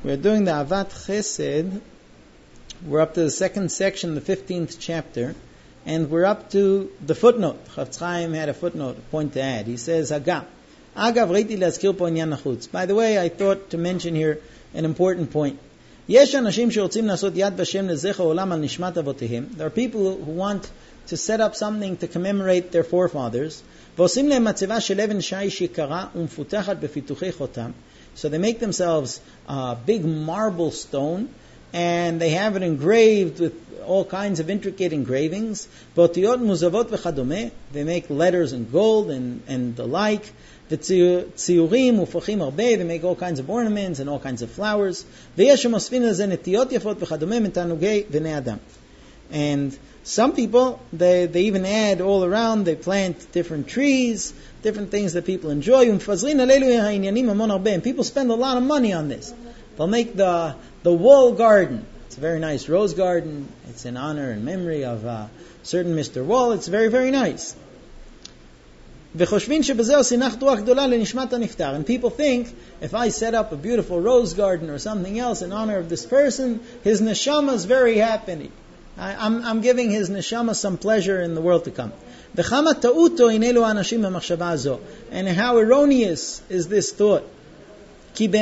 We're doing the Avat Chesed. We're up to the second section, the 15th chapter, and we're up to the footnote. Chafetz Chaim had a footnote, a point to add. He says, Agav reiti le'azkir po inyan nachutz. By the way, I thought to mention here an important point. Yesh anashim sherotzim לעשות yad vashem lezecher olam al nishmat avotehem. There are people who want to set up something to commemorate their forefathers. ועושים להם מצבה של אבן שיש יקרה ומפותחת בפיתוחי חותם. So they make themselves a big marble stone, and they have it engraved with all kinds of intricate engravings. V'otiyot muzavot v'chadome. They make letters in gold and the like. V'tziyurim ufachim arbe. They make all kinds of ornaments and all kinds of flowers. V'yesh mosfin leze netiyot yafot v'chadome mitanugei v'nei adam. And some people, they even add all around, they plant different trees, different things that people enjoy. And people spend a lot of money on this. They'll make the wall garden. It's a very nice rose garden. It's in honor and memory of certain Mr. Wall. It's very, very nice. And people think, if I set up a beautiful rose garden or something else in honor of this person, his neshama is very happy. I'm giving his neshama some pleasure in the world to come. And how erroneous is this thought? Because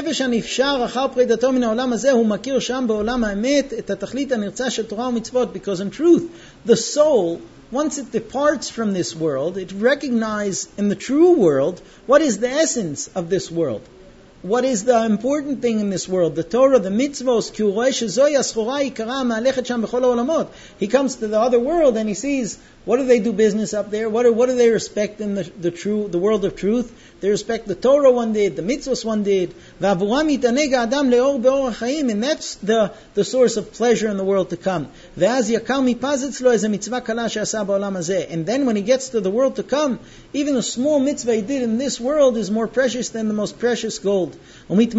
in truth, the soul, once it departs from this world, it recognizes in the true world what is the essence of this world. What is the important thing in this world? The Torah, the mitzvos. He comes to the other world and he sees, what do they do business up there? What do they respect in the world of truth? They respect the Torah one did, the mitzvos one did. And that's the source of pleasure in the world to come. And then when he gets to the world to come, even a small mitzvah he did in this world is more precious than the most precious gold. And he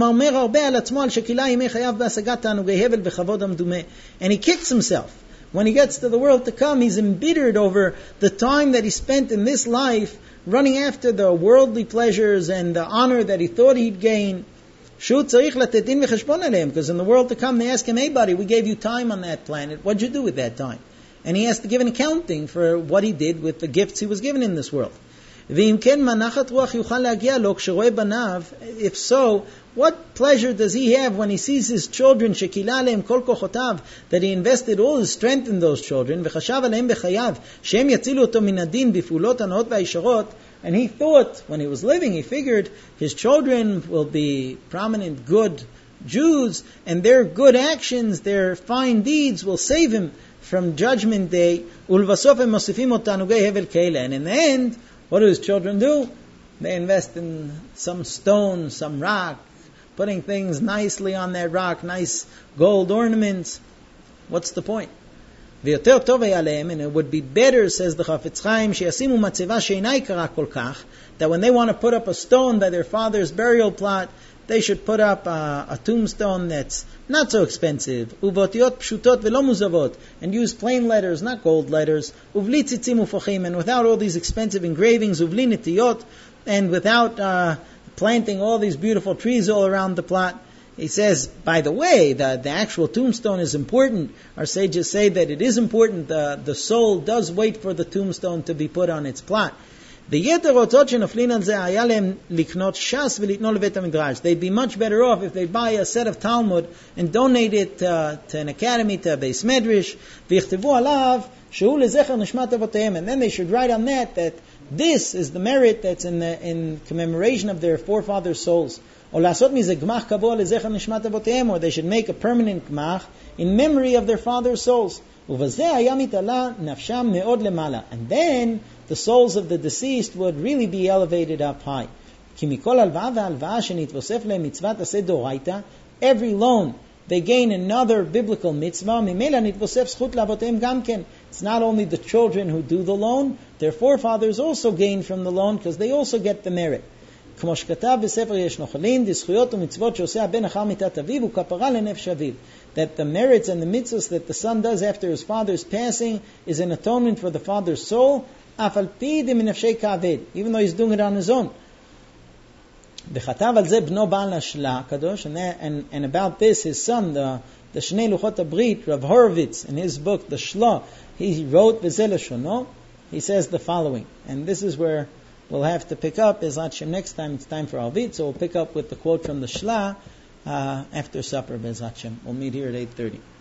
kicks himself. When he gets to the world to come, he's embittered over the time that he spent in this life running after the worldly pleasures and the honor that he thought he'd gain. Because in the world to come, they ask him, hey buddy, we gave you time on that planet. What'd you do with that time? And he has to give an accounting for what he did with the gifts he was given in this world. If so, what pleasure does he have when he sees his children, that he invested all his strength in those children, and he thought, when he was living, he figured his children will be prominent, good Jews, and their good actions, their fine deeds will save him from judgment day. And in the end, what do his children do? They invest in some stone, some rock, putting things nicely on that rock, nice gold ornaments. What's the point? And it would be better, says the Chafetz Chaim, that when they want to put up a stone by their father's burial plot, they should put up a tombstone that's not so expensive, and use plain letters, not gold letters, and without all these expensive engravings, and without planting all these beautiful trees all around the plot. He says, by the way, the actual tombstone is important. Our sages say that it is important. The soul does wait for the tombstone to be put on its plot. They'd be much better off if they buy a set of Talmud and donate it to an academy, to a Beis Medrash. And then they should write on that this is the merit that's in commemoration of their forefathers' souls. Or they should make a permanent gmach in memory of their fathers' souls. And then the souls of the deceased would really be elevated up high. Every loan, they gain another biblical mitzvah. It's not only the children who do the loan, their forefathers also gain from the loan because they also get the merit. That the merits and the mitzvahs that the son does after his father's passing is an atonement for the father's soul, even though he's doing it on his own. V'chatav al ze bno Baal Hashla Kadosh, and about this, his son, the Shnei Luchot HaBrit, Rav Horowitz, in his book, the Shla, he wrote V'zeh Lashono. He says the following, and this is where we'll have to pick up, Bezrat Hashem, next time. It's time for Alvit, so we'll pick up with the quote from the Shla after supper, Bezrat Hashem. We'll meet here at 8:30.